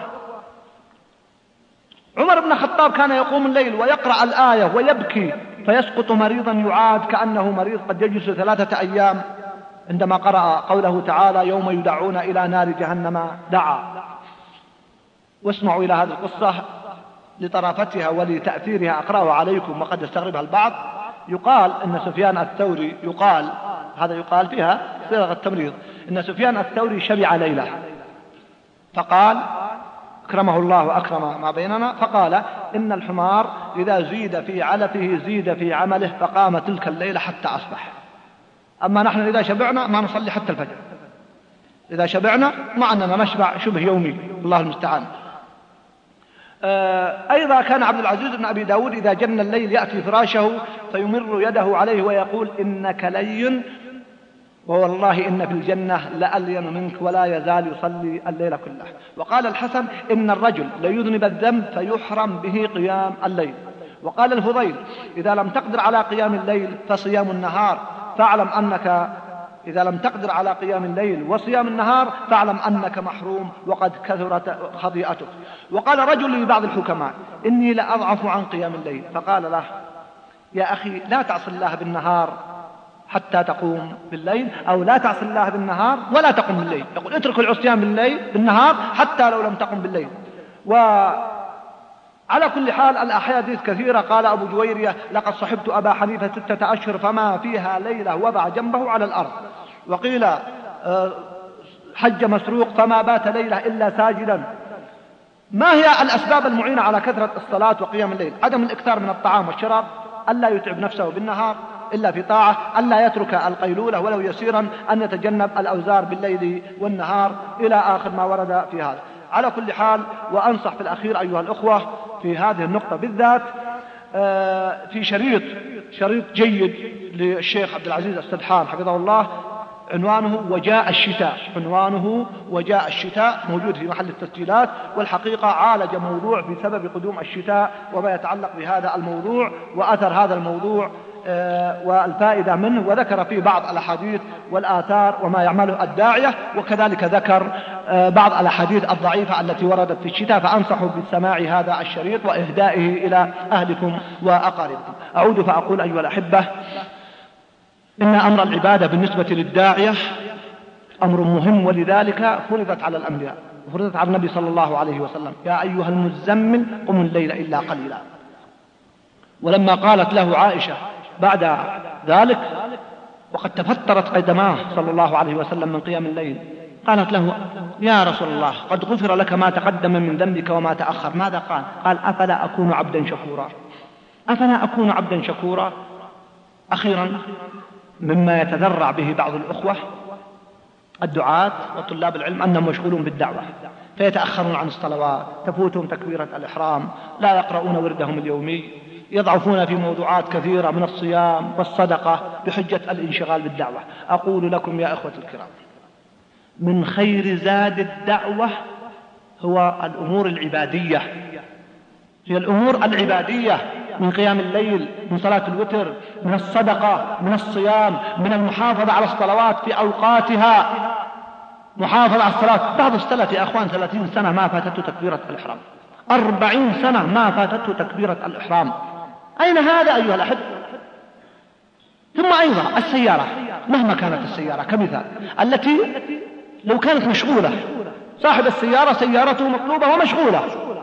عمر بن الخطاب كان يقوم الليل ويقرأ الآية ويبكي فيسقط مريضا يعاد كأنه مريض قد يجلس 3 أيام عندما قرأ قوله تعالى يوم يدعون إلى نار جهنم دعا. واسمعوا إلى هذه القصة لطرافتها ولتأثيرها أقرأها عليكم وقد يستغربها البعض. يقال أن سفيان الثوري هذا يقال فيها صيغة التمريض أن سفيان الثوري شبع ليلة فقال أكرمه الله وأكرم ما بيننا فقال إن الحمار إذا زيد في علفه زيد في عمله، فقام تلك الليلة حتى أصبح. أما نحن إذا شبعنا ما نصلي حتى الفجر، إذا شبعنا مع أننا نشبع شبه يومي، الله المستعان. أيضا كان عبد العزيز بن أبي داود إذا جن الليل يأتي فراشه فيمر يده عليه ويقول إنك لين ووالله إن في الجنة لألين منك ولا يزال يصلي الليل كله. وقال الحسن إن الرجل ليذنب الذنب فيحرم به قيام الليل. وقال الفضيل إذا لم تقدر على قيام الليل فصيام النهار فاعلم أنك إذا لم تقدر على قيام الليل وصيام النهار فاعلم أنك محروم وقد كثرت خطيئتك. وقال رجل لبعض الحكماء إني لأضعف عن قيام الليل، فقال له يا أخي لا تعصي الله بالنهار حتى تقوم بالليل، أو لا تعصي الله بالنهار ولا تقوم بالليل. يقول اترك العصيان بالنهار حتى لو لم تقم بالليل. وعلى كل حال الأحاديث كثيرة. قال أبو جويرية لقد صحبت أبا حنيفة 6 أشهر فما فيها ليلة وضع جنبه على الأرض. وقيل حج مسروق فما بات ليلة إلا ساجدا. ما هي الأسباب المعينة على كثرة الصلاة وقيام الليل؟ عدم الإكثار من الطعام والشراب، ألا يتعب نفسه بالنهار إلا في طاعة، ألا يترك القيلولة ولو يسيرا، أن يتجنب الأوزار بالليل والنهار إلى آخر ما ورد في هذا. على كل حال وأنصح في الأخير أيها الأخوة في هذه النقطة بالذات في شريط جيد للشيخ عبد العزيز السدحان حفظه الله عنوانه وجاء الشتاء موجود في محل التسجيلات. والحقيقة عالج موضوع بسبب قدوم الشتاء وما يتعلق بهذا الموضوع وأثر هذا الموضوع والفائدة منه، وذكر فيه بعض الأحاديث والآثار وما يعمله الداعية، وكذلك ذكر بعض الأحاديث الضعيفة التي وردت في الشتاء. فأنصح بسماع هذا الشريط وإهدائه إلى أهلكم وأقاربكم. أعود فأقول أيها الأحبة إن أمر العبادة بالنسبة للداعية أمر مهم، ولذلك فرضت على الأنبياء وفرضت على النبي صلى الله عليه وسلم يا أيها المزمل قم الليل إلا قليلا. ولما قالت له عائشة بعد ذلك وقد تفترت قدماه صلى الله عليه وسلم من قيام الليل قالت له يا رسول الله قد غفر لك ما تقدم من ذنبك وما تأخر. ماذا قال؟ قال أفلا أكون عبدا شكورا. أخيرا مما يتذرع به بعض الأخوة الدعاة وطلاب العلم أنهم مشغولون بالدعوة، فيتأخرون عن الصلوات، تفوتهم تكبيرة الإحرام، لا يقرؤون وردهم اليومي، يضعفون في موضوعات كثيرة من الصيام والصدقة بحجة الانشغال بالدعوة. أقول لكم يا إخوة الكرام، من خير زاد الدعوة هو الأمور العبادية، هي الأمور العبادية، من قيام الليل، من صلاة الوتر، من الصدقة، من الصيام، من المحافظة على الصلوات في أوقاتها، محافظة على الصلاة. بعض السلف يا أخوان 30 سنة ما فاتته تكبيرة الإحرام، 40 سنة ما فاتته تكبيرة الإحرام. أين هذا أيها الأحب؟ ثم أيضا السيارة، مهما كانت السيارة كمثال، التي لو كانت مشغولة، صاحب السيارة سيارته مقلوبة ومشغولة،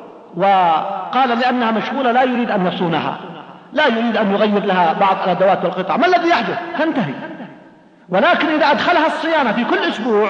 وقال لأنها مشغولة لا يريد أن يصونها، لا يريد أن يغير لها بعض الأدوات والقطع، ما الذي يحدث؟ تنتهي. ولكن إذا أدخلها الصيانة في كل أسبوع،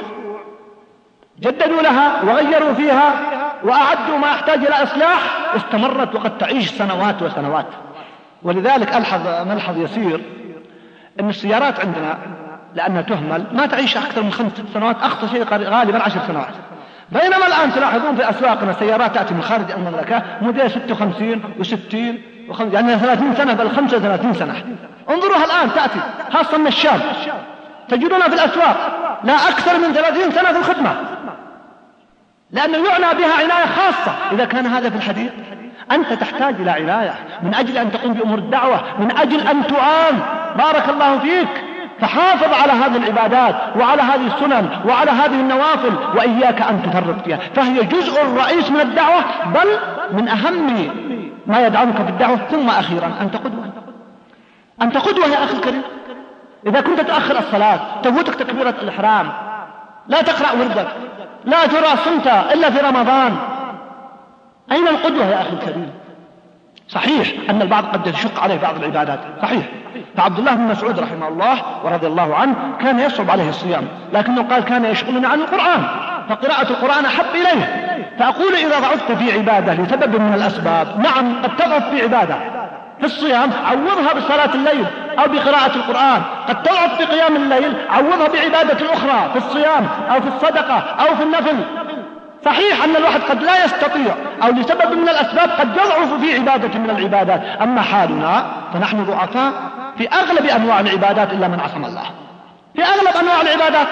جددوا لها وغيروا فيها وأعدوا ما يحتاج إلى إصلاح، استمرت وقد تعيش سنوات وسنوات. ولذلك ملحظ يسير أن السيارات عندنا لأنها تهمل ما تعيش أكثر من 5 سنوات، أخطر شيء غالبا 10 سنوات. بينما الآن تلاحظون في أسواقنا سيارات تأتي من خارج المملكة موديل 56 و60 يعني 30 سنة بل 35 سنة. انظروها الآن تأتي خاصة من الشام، تجدونها في الأسواق لا أكثر من 30 سنة في الخدمة، لأنه يعنى بها عناية خاصة. إذا كان هذا في الحديث، أنت تحتاج إلى عناية من أجل أن تقوم بأمور الدعوة، من أجل أن تعان. بارك الله فيك، فحافظ على هذه العبادات وعلى هذه السنن وعلى هذه النوافل، وإياك أن تفرط فيها، فهي جزء رئيس من الدعوة، بل من أهم ما يدعمك في الدعوة. ثم أخيرا أنت قدوة يا أخي الكريم. إذا كنت تأخر الصلاة، تفوتك تكبيرة الإحرام، لا تقرأ وردك، لا ترى صمت إلا في رمضان، أين القدوة يا أخي الكريم؟ صحيح أن البعض قد يشق عليه بعض العبادات، صحيح. فعبد الله بن مسعود رحمه الله ورضي الله عنه كان يصعب عليه الصيام، لكنه قال كان يشغلني عن القرآن، فقراءة القرآن أحب إليه. فأقول إذا ضعفت في عبادة لسبب من الأسباب، نعم قد تضعف في عبادة في الصيام، عوضها بصلاة الليل أو بقراءة القرآن. قد تضعف في قيام الليل، عوضها بعبادة أخرى في الصيام أو في الصدقة أو في النفل. صحيح أن الواحد قد لا يستطيع أو لسبب من الأسباب قد يضعف في عبادة من العبادات، أما حالنا فنحن ضعفاء في أغلب أنواع العبادات إلا من عصم الله، في أغلب أنواع العبادات.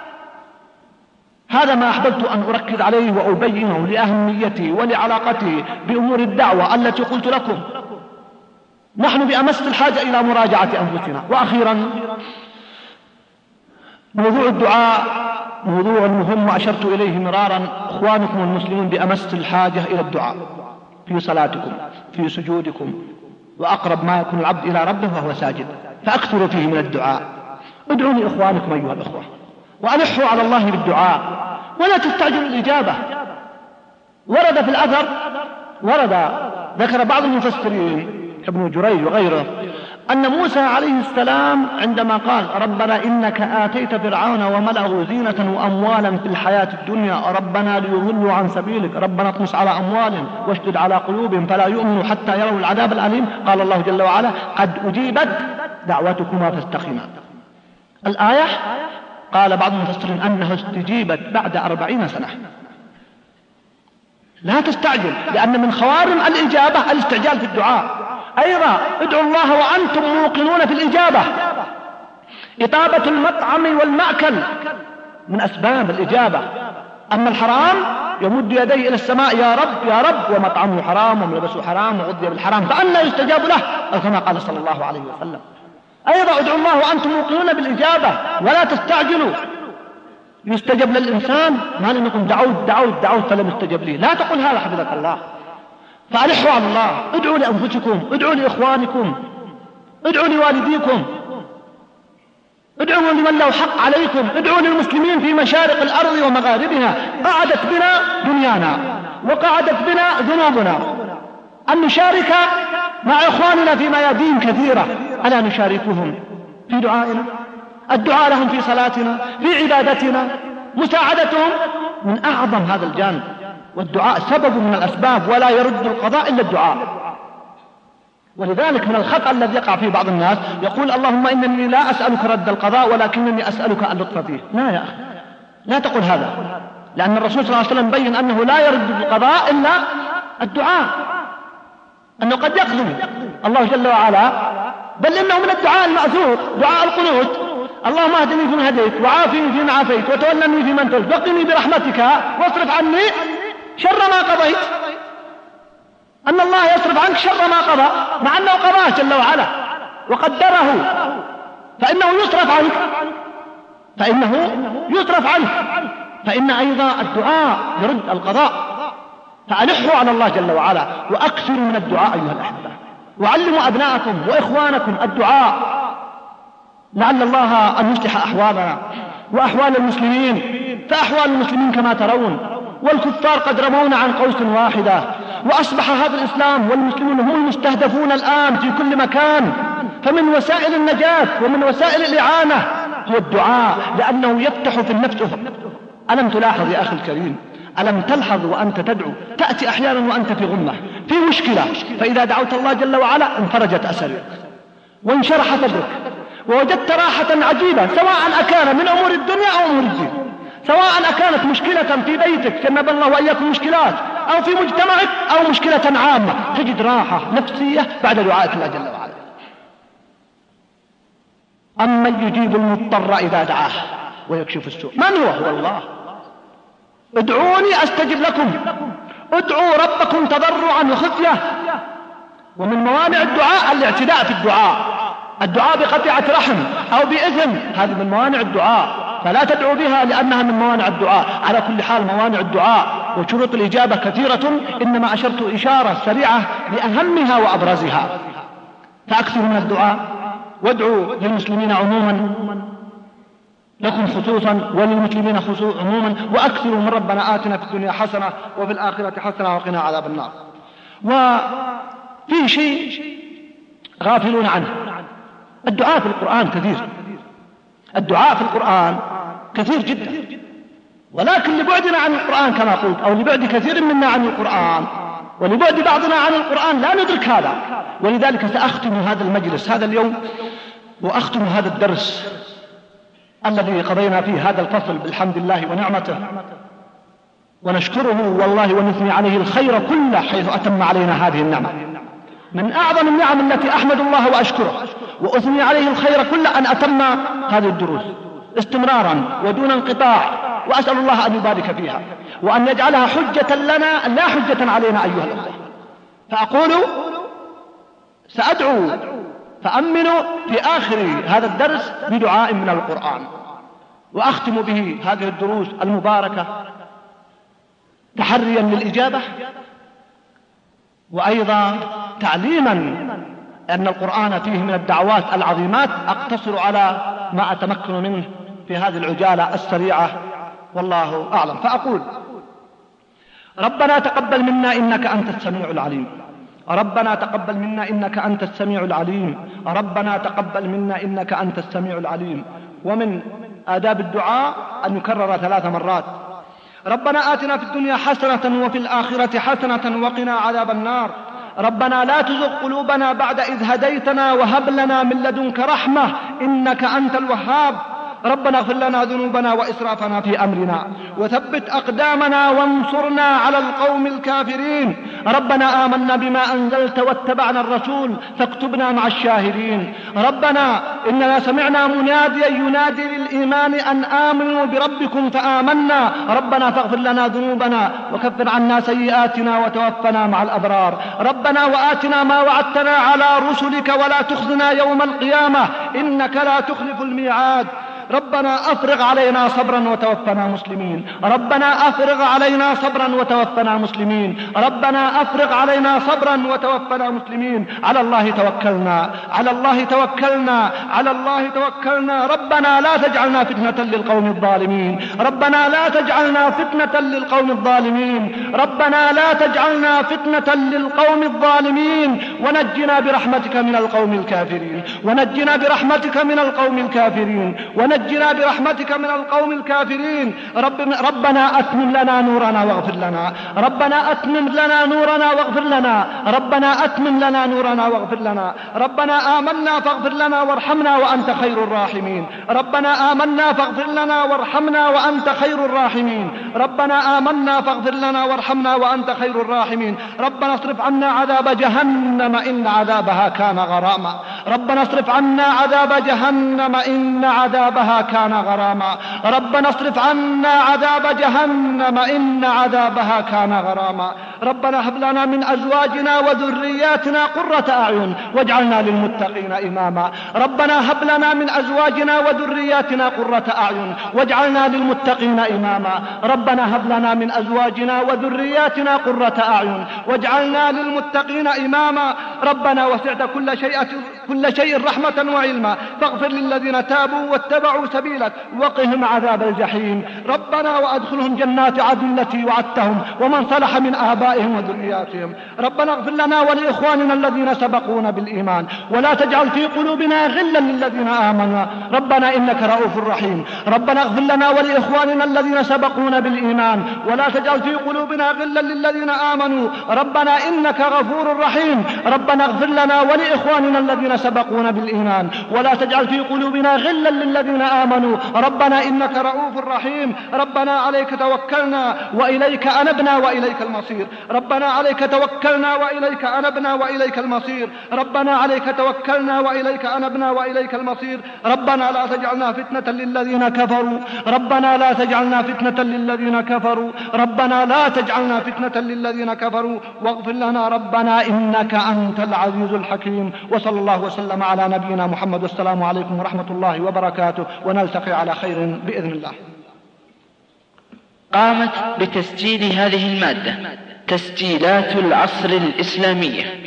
هذا ما أحببت أن أركز عليه وأبينه لأهميته ولعلاقته بأمور الدعوة التي قلت لكم نحن بأمس الحاجة إلى مراجعة أنفسنا. وأخيرا موضوع الدعاء موضوع مهم وأشرت إليه مرارا. إخوانكم المسلمون بأمس الحاجة إلى الدعاء في صلاتكم، في سجودكم، وأقرب ما يكون العبد إلى ربه وهو ساجد، فأكثروا فيه من الدعاء. ادعوا لإخوانكم أيها الأخوة، وألحوا على الله بالدعاء، ولا تستعجلوا الإجابة. ورد في الأثر، ذكر بعض المفسرين ابن جريج وغيره أن موسى عليه السلام عندما قال ربنا إنك آتيت فرعون وملأه زينة وأموالا في الحياة الدنيا ربنا ليضلوا عن سبيلك ربنا اطمس على أموالهم واشدد على قلوبهم فلا يؤمنوا حتى يروا العذاب الأليم، قال الله جل وعلا قد أجيبت دعوتكما فاستقيما. الآية قال بعض المفسرين أنها استجيبت بعد 40 سنة. لا تستعجل، لأن من خوارم الإجابة الاستعجال في الدعاء. أيضا ادعوا الله وأنتم موقنون في الإجابة. إطابة المطعم والمأكل من أسباب الإجابة. أما الحرام يمد يديه إلى السماء يا رب يا رب، ومطعمه حرام وملبسه حرام وغذي بالحرام، فأنا يستجاب له، أو كما قال صلى الله عليه وسلم. أيضا ادعوا الله وأنتم موقنون بالإجابة ولا تستعجلوا. يستجب للإنسان ما لم يكن دعوت فلم يستجب لي، لا تقل هذا حفظك الله. فألحوا على الله، ادعوا لأنفسكم، ادعوا لإخوانكم، ادعوا لوالديكم، ادعوا لمن له حق عليكم، ادعوا للمسلمين في مشارق الأرض ومغاربها. قعدت بنا دنيانا وقعدت بنا ذنوبنا، أن نشارك مع إخواننا في ميادين كثيرة، ألا نشاركهم في دعائنا، الدعاء لهم في صلاتنا، في عبادتنا، مساعدتهم من أعظم هذا الجانب. والدعاء سبب من الأسباب، ولا يرد القضاء إلا الدعاء. ولذلك من الخطأ الذي يقع فيه بعض الناس يقول اللهم إنني لا أسألك رد القضاء ولكنني أسألك اللطف فيه. لا يا أخي، لا تقل هذا، لأن الرسول صلى الله عليه وسلم بين أنه لا يرد بالقضاء إلا الدعاء، أنه قد يقضي الله جل وعلا، بل إنه من الدعاء المأثور دعاء القنوت: اللهم اهدني فيمن هديت وعافني فيمن عافيت وتولني فيمن توليت وقني برحمتك واصرف عني شر ما قضيت. أن الله يصرف عنك شر ما قضى، مع أنه قضاه جل وعلا وقدره، فإنه يصرف عنك، فإن أيضا الدعاء يرد القضاء. فألحوا على الله جل وعلا وأكثروا من الدعاء أيها الأحبة، وعلموا أبناءكم وإخوانكم الدعاء، لعل الله أن يصلح أحوالنا وأحوال المسلمين. فأحوال المسلمين كما ترون، والكفار قد رمونا عن قوس واحدة، وأصبح هذا الإسلام والمسلمون هم المستهدفون الآن في كل مكان. فمن وسائل النجاة ومن وسائل الإعانة هو الدعاء، لأنه يفتح في النفس. ألم تلاحظ يا أخي الكريم، ألم تلحظ وأنت تدعو تأتي أحيانا وأنت في غمة في مشكلة، فإذا دعوت الله جل وعلا انفرجت أسرك وانشرح صدرك ووجدت راحة عجيبة، سواء أكان من أمور الدنيا أو أمور الدين، سواء أكانت مشكلة في بيتك جنب الله وإياكم مشكلات، أو في مجتمعك، أو مشكلة عامة، تجد راحة نفسية بعد دعاء الله جل وعلا. أمن يجيب المضطر إذا دعاه ويكشف السوء؟ من هو الله. ادعوني أستجب لكم، ادعوا ربكم تضرعا وخفية. ومن موانع الدعاء الاعتداء في الدعاء بقطيعة رحم أو بإثم، هذه من موانع الدعاء، فلا تدعو بها لأنها من موانع الدعاء. على كل حال موانع الدعاء وشروط الإجابة كثيرة، إنما أشرت إشارة سريعة لأهمها وأبرزها. فأكثروا من الدعاء، وادعوا للمسلمين عموما، لكم خصوصا وللمسلمين عموما، وأكثروا من ربنا آتنا في الدنيا حسنة وفي الآخرة حسنة وقنا عذاب النار. وفي شيء غافلون عنه، الدعاء في القرآن كثير، الدعاء في القرآن كثير جدا، ولكن لبعدنا عن القرآن كما قلت، أو لبعد كثير منا عن القرآن ولبعد بعضنا عن القرآن لا ندرك هذا. ولذلك سأختم هذا المجلس هذا اليوم وأختم هذا الدرس الذي قضينا فيه هذا الفصل بالحمد لله ونعمته، ونشكره والله ونثني عليه الخير كله حيث أتم علينا هذه النعمة. من أعظم النعم التي أحمد الله وأشكره وأثني عليه الخير كله أن أتم هذه الدروس استمرارا ودون انقطاع، وأسأل الله أن يبارك فيها وأن يجعلها حجة لنا لا حجة علينا أيها الأخوة. فأقول سأدعو فأمنوا في آخر هذا الدرس بدعاء من القرآن، وأختم به هذه الدروس المباركة تحريا للإجابة، وأيضا تعليما أن القرآن فيه من الدعوات العظيمات. أقتصر على ما أتمكن منه في هذه العجالة السريعة والله أعلم. فأقول ربنا تقبل منا إنك أنت السميع العليم، ربنا تقبل منا إنك أنت السميع العليم، ربنا تقبل منا إنك أنت السميع العليم. ومن آداب الدعاء أن يكرر 3 مرات: ربنا آتنا في الدنيا حسنة وفي الآخرة حسنة وقنا عذاب النار، ربنا لا تزغ قلوبنا بعد إذ هديتنا وهب لنا من لدنك رحمة إنك أنت الوهاب، ربنا اغفر لنا ذنوبنا وإسرافنا في أمرنا وثبت أقدامنا وانصرنا على القوم الكافرين، ربنا آمنا بما أنزلت واتبعنا الرسول فاكتبنا مع الشاهدين، ربنا إننا سمعنا مناديا ينادي للإيمان أن آمنوا بربكم فآمنا، ربنا فاغفر لنا ذنوبنا وكفر عنا سيئاتنا وتوفنا مع الأبرار، ربنا وآتنا ما وعدتنا على رسلك ولا تخزنا يوم القيامة إنك لا تخلف الميعاد، ربنا أفرغ علينا صبرا وتوفنا مسلمين، ربنا أفرغ علينا صبرا وتوفنا مسلمين، ربنا أفرغ علينا صبرا وتوفنا مسلمين. على الله توكلنا، على الله توكلنا، على الله توكلنا، ربنا لا تجعلنا فتنة للقوم الظالمين، ربنا لا تجعلنا فتنة للقوم الظالمين، ربنا لا تجعلنا فتنة للقوم الظالمين، ونجنا برحمتك من القوم الكافرين، ونجنا برحمتك من القوم الكافرين، ونجنا ونجنا برحمتك من القوم الكافرين. ربنا أتمم لنا نورنا واغفر لنا، ربنا أتمم لنا نورنا واغفر لنا، ربنا أتمم لنا نورنا واغفر لنا. ربنا آمنا فاغفر لنا وارحمنا وأنت خير الراحمين. ربنا آمنا فاغفر لنا وارحمنا وأنت خير الراحمين. ربنا آمنا فاغفر لنا وارحمنا وأنت خير الراحمين. ربنا اصرف عنا عذاب جهنم إن عذابها كان غراما. ربنا اصرف عنا عذاب جهنم إن عذابها كان غراما. ربنا اصرف عنا عذاب جهنم إن عذابها كان غراما. ربنا هب لنا من أزواجنا وذرياتنا قرة أعين واجعلنا للمتقين إماما. ربنا هب لنا من أزواجنا وذرياتنا قرة أعين واجعلنا للمتقين إماما. ربنا هب لنا من أزواجنا وذرياتنا قرة أعين واجعلنا للمتقين إماما. ربنا وسعت كل شيء رحمة وعلما فاغفر للذين تابوا واتبعوا سبيلك وقهم عذاب الجحيم. ربنا وأدخلهم جنات عدن التي وعدتهم ومن صلح من آبائهم وذرياتهم. ربنا اغفر لنا ولإخواننا الذين سبقونا بالإيمان ولا تجعل في قلوبنا غلا للذين آمنوا ربنا إنك رؤوف رحيم. ربنا اغفر لنا ولإخواننا الذين سبقونا بالإيمان ولا تجعل في قلوبنا غلا للذين آمنوا ربنا إنك غفور رحيم. ربنا اغفر لنا ولإخواننا الذين سبقونا بالإيمان ولا تجعل في قلوبنا غلا للذين آمنوا ربنا إنك رؤوف رحيم. ربنا عليك توكلنا وإليك أنبنا وإليك المصير. ربنا عليك توكلنا وإليك أنبنا وإليك المصير. ربنا عليك توكلنا وإليك أنبنا وإليك المصير. ربنا لا تجعلنا فتنة للذين كفروا. ربنا لا تجعلنا فتنة للذين كفروا. ربنا لا تجعلنا فتنة للذين كفروا واغفر لنا ربنا إنك أنت العزيز الحكيم. وصلى الله وسلم على نبينا محمد والسلام عليكم ورحمة الله وبركاته ونلتقي على خير بإذن الله. قامت بتسجيل هذه المادة تسجيلات العصر الإسلامية